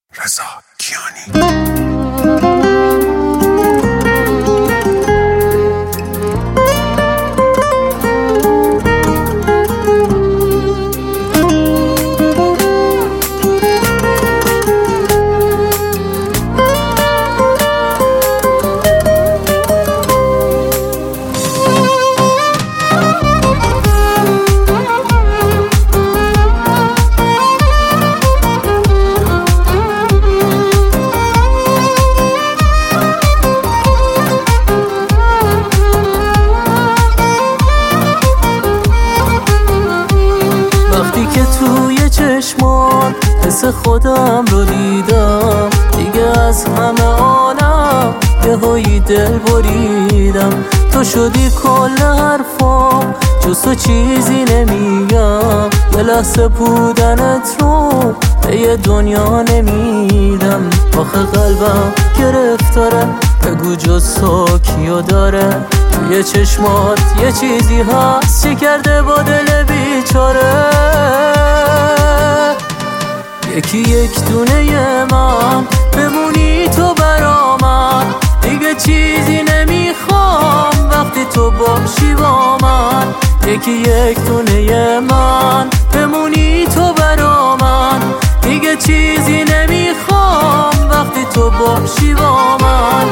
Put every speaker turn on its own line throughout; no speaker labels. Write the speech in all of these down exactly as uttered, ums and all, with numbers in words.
رضا کیانی.
که توی چشمان حس خودم رو دیدم، دیگه از همه عالم یه هایی دل بریدم. تو شدی کل حرفام، جز تو چیزی نمیگم. یه لحظه بودنت رو به یه دنیا نمیدم. آخه قلبم گرفتاره، بگو جز تو کیو داره؟ توی چشمات یه چیزی هست چی کرده با دل بیچاره. یکی یک دونه من بمونی تو برا من، دیگه چیزی نمیخوام وقتی تو باشی با من. یکی یک دونه من بمونی تو برا من، دیگه چیزی نمیخوام وقتی تو باشی با من.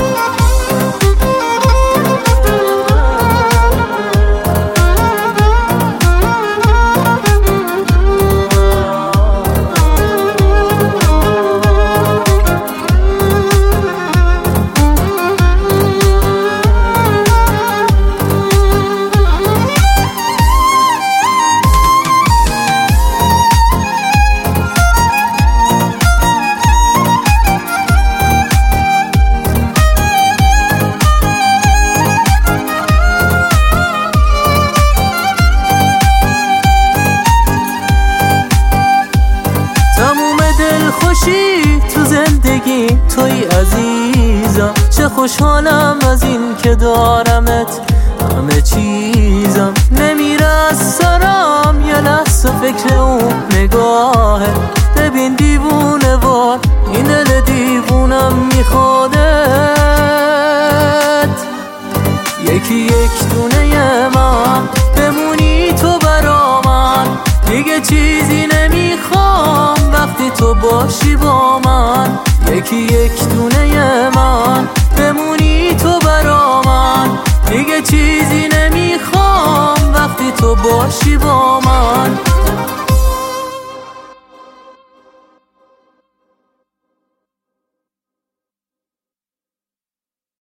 خوشی تو زندگی توی عزیزم، چه خوشحالم از این که دارمت. همه چیزم نمیره از سرم، یه لحظه فکر اون نگاهه. ببین دیوونه وار این دل دیوونم میخوادت. یکی یک دونه من بمونی تو برا من، دیگه چیزی نمیخوام وقتی تو باشی با من. یکی یک دونه من بمونی تو برا من، دیگه چیزی نمیخوام وقتی تو باشی با من.